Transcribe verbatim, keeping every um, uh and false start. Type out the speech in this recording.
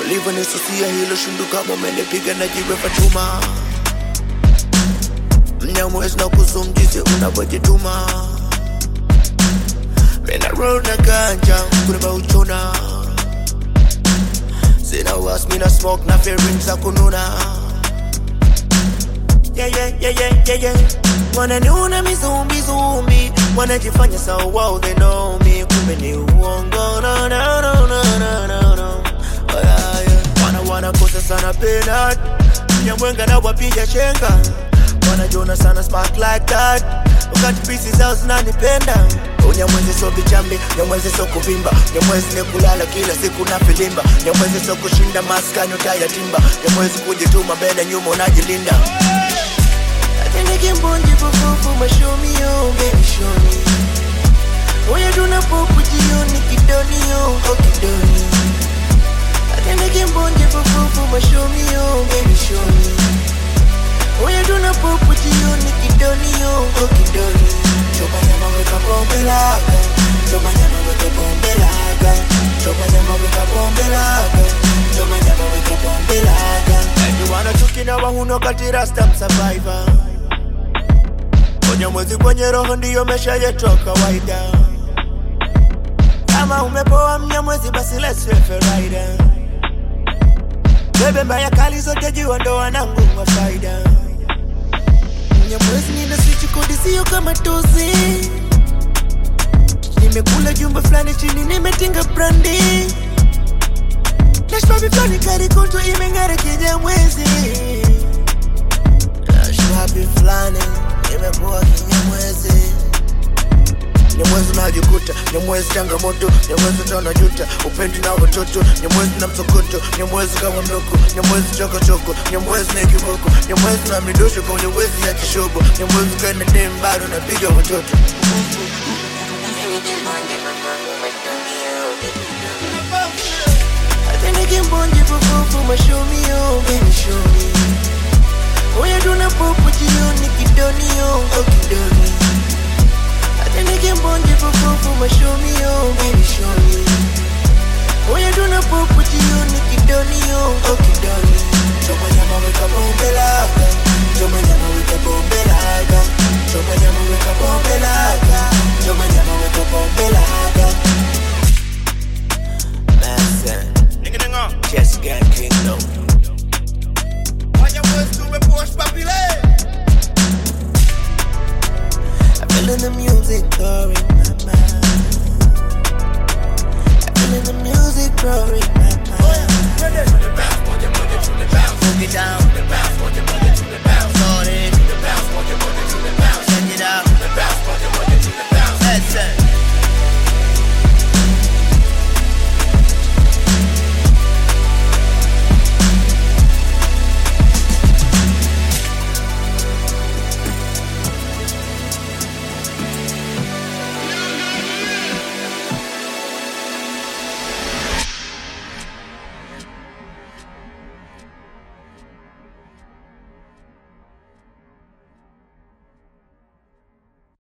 Ulivyo nisusia hilo shundu kama umenipiga na jiwe Fatuma. Mnyamwezi na kuzumjizi unavyojituma. Mena roll na ganja kuneba uchona. Sina was mina smoke na feelings za kununa. Yeah yeah yeah yeah yeah yeah. Wananiona mizumbi zumbi, wanajifanya sawa wow they know me. Kumbe ni uongo no no no no no no no. Oh yeah yeah. Wana wana kosa sana penat. Mnyamwenga na wapiga chenga. Wanajona sana spark like that. Wakati pieces zao zinanipenda. Unyamwezi so bichambi, nyamwezi so kuvimba. Nyamwezi ni kulala kila siku na filimba. Nyamwezi so kushinda maskani utayatimba. Nyamwezi kujituma mbele nyuma unajilinda. Atende kimbonji fufufu mashomi yo, baby show me. Oya duna popu jioni kidoni yo, oh kidoni. Atende kimbonji fufufu mashomi yo, baby show me. Oya duna popu jioni kidoni yo, oh kidoni. Chopa nyama weka bombe laga. Chopa nyama weka bombe laga. Chopa nyama weka bombe laga. Chopa nyama weka bombe laga. Anyuwana tukina wahuno kati rasta msurvivor. Unyamwezi kwenye roho ndiyo mesha yetu kawaida. Kama umepoa mnyamwezi basi let's refer rider. Bebe mbaya kali zote jua ndo wanangu wa faida. Mnyamwezi nina switch kodi siyo kama tozi. Nimekula jumba flani chini nimetinga brandi. Nashpabi flani kari konto imengare kinyamwezi. Nashpabi flani nimekuwa kinyamwezi. Nyamwezi unajikuta, nyamwezi changamoto. Nyamwezi utaonajuta, upendi na watoto. Nyamwezi na msokoto, nyamwezi kama mloko. Nyamwezi choko choko, nyamwezi na kiboko. Nyamwezi na midosho kwa nyamwezi ya kishobo. Nyamwezi kena dem bado napiga watoto. Atende kimbonji fufufu mashomi yo, baby show me. Oya duna popu jioni kidoni yo, oh kidoni. Atende kimbonji fufufu mashomi yo, baby show me. Oya duna popu jioni kidoni yo, oh kidoni. Choma nyama weka bombe laga. Choma nyama weka bombe laga. Choma nyama weka bombe laga. Choma nyama weka bombe laga. Master Nigga nigga Chess Gang Kingdom. I'm feeling the music growing in my mind. I'm feeling the music growing in my mind. Move it down.